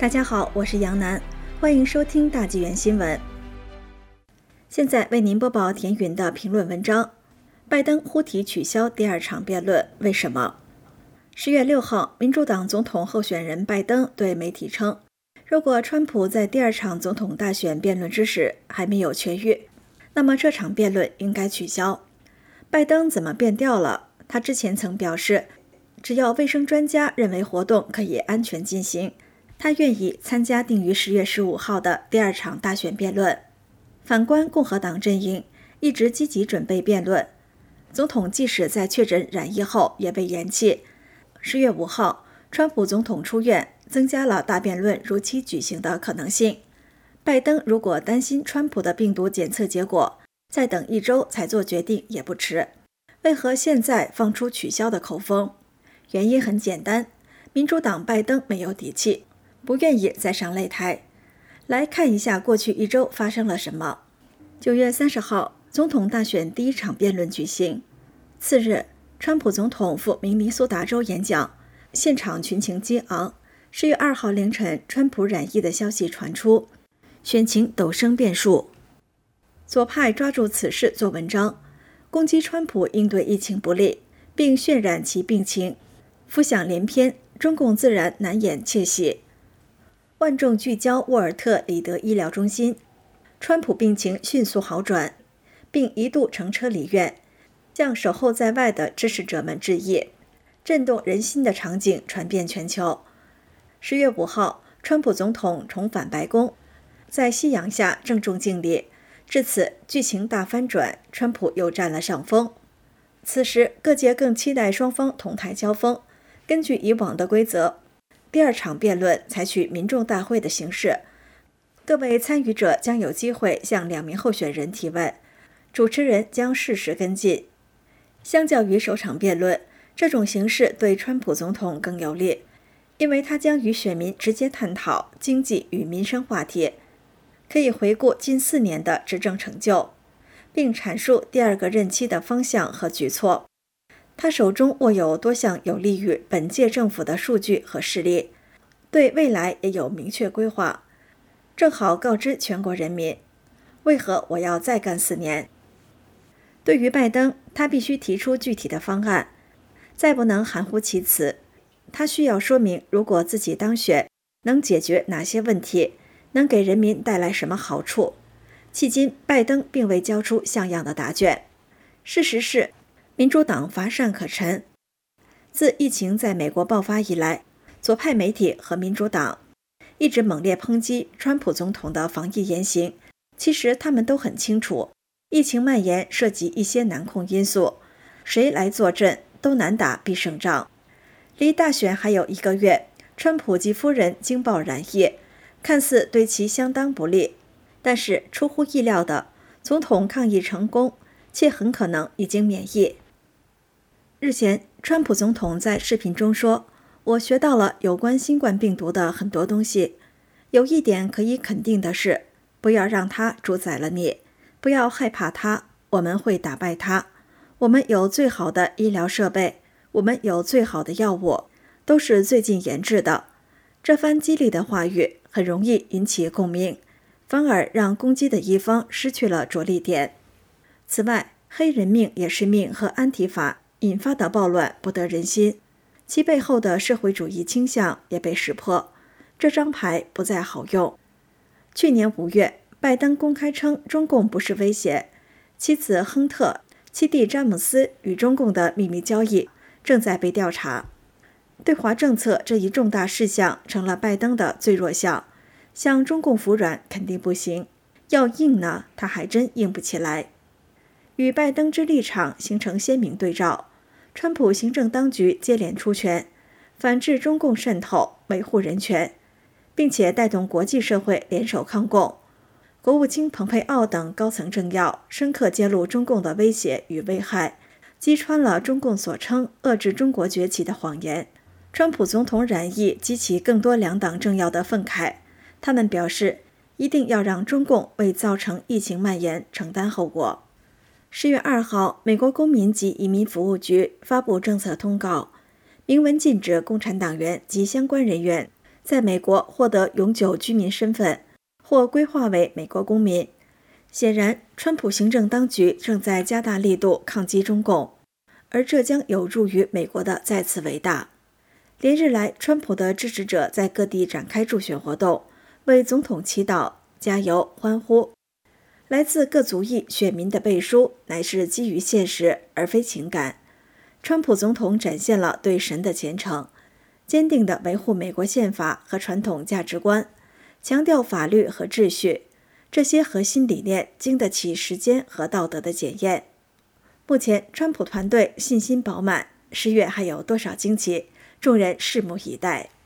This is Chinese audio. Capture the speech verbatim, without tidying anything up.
大家好，我是杨楠，欢迎收听大纪元新闻。现在为您播报田云的评论文章：拜登忽提取消第二场辩论，为什么？十月六号，民主党总统候选人拜登对媒体称，如果川普在第二场总统大选辩论之时还没有痊愈，那么这场辩论应该取消。拜登怎么变调了？他之前曾表示，只要卫生专家认为活动可以安全进行，他愿意参加定于十月十五号的第二场大选辩论。反观共和党阵营，一直积极准备辩论。总统即使在确诊染疫后也被延期。十月五号，川普总统出院，增加了大辩论如期举行的可能性。拜登如果担心川普的病毒检测结果，再等一周才做决定也不迟。为何现在放出取消的口风？原因很简单，民主党拜登没有底气，不愿意再上擂台。来看一下过去一周发生了什么。九月三十号，总统大选第一场辩论举行。次日，川普总统赴明尼苏达州演讲，现场群情激昂。十月二号凌晨，川普染疫的消息传出，选情陡生变数。左派抓住此事做文章，攻击川普应对疫情不力，并渲染其病情，浮想联翩，中共自然难掩窃喜。万众聚焦沃尔特里德医疗中心，川普病情迅速好转，并一度乘车离院，向守候在外的支持者们致意。震动人心的场景传遍全球。十月五号，川普总统重返白宫，在夕阳下郑重敬礼。至此，剧情大翻转，川普又占了上风。此时，各界更期待双方同台交锋。根据以往的规则，第二场辩论采取民众大会的形式，各位参与者将有机会向两名候选人提问，主持人将适时跟进。相较于首场辩论，这种形式对川普总统更有利，因为他将与选民直接探讨经济与民生话题，可以回顾近四年的执政成就，并阐述第二个任期的方向和举措。他手中握有多项有利于本届政府的数据和事例，对未来也有明确规划，正好告知全国人民，为何我要再干四年。对于拜登，他必须提出具体的方案，再不能含糊其辞。他需要说明，如果自己当选，能解决哪些问题，能给人民带来什么好处。迄今，拜登并未交出像样的答卷。事实是，民主党乏善可陈。自疫情在美国爆发以来，左派媒体和民主党一直猛烈抨击川普总统的防疫言行。其实他们都很清楚，疫情蔓延涉及一些难控因素，谁来坐镇都难打必胜仗。离大选还有一个月，川普及夫人惊爆染疫，看似对其相当不利，但是出乎意料的，总统抗疫成功，且很可能已经免疫。日前，川普总统在视频中说，我学到了有关新冠病毒的很多东西，有一点可以肯定的是，不要让它主宰了你，不要害怕它，我们会打败它。我们有最好的医疗设备，我们有最好的药物，都是最近研制的。这番激励的话语很容易引起共鸣，反而让攻击的一方失去了着力点。此外，黑人命也是命和安提法引发的暴乱不得人心，其背后的社会主义倾向也被识破，这张牌不再好用。去年五月，拜登公开称中共不是威胁，妻子亨特、七弟詹姆斯与中共的秘密交易正在被调查。对华政策这一重大事项成了拜登的最弱项，向中共服软肯定不行，要硬呢，他还真硬不起来。与拜登之立场形成鲜明对照，川普行政当局接连出拳，反制中共渗透，维护人权，并且带动国际社会联手抗共。国务卿蓬佩奥等高层政要深刻揭露中共的威胁与危害，击穿了中共所称遏制中国崛起的谎言。川普总统染疫激起更多两党政要的愤慨，他们表示一定要让中共为造成疫情蔓延承担后果。十月二号，美国公民及移民服务局发布政策通告，明文禁止共产党员及相关人员在美国获得永久居民身份或规划为美国公民。显然，川普行政当局正在加大力度抗击中共，而这将有助于美国的再次伟大。连日来，川普的支持者在各地展开助选活动，为总统祈祷、加油、欢呼。来自各族裔选民的背书乃是基于现实而非情感。川普总统展现了对神的虔诚，坚定地维护美国宪法和传统价值观，强调法律和秩序。这些核心理念经得起时间和道德的检验。目前，川普团队信心饱满，十月还有多少惊奇，众人拭目以待。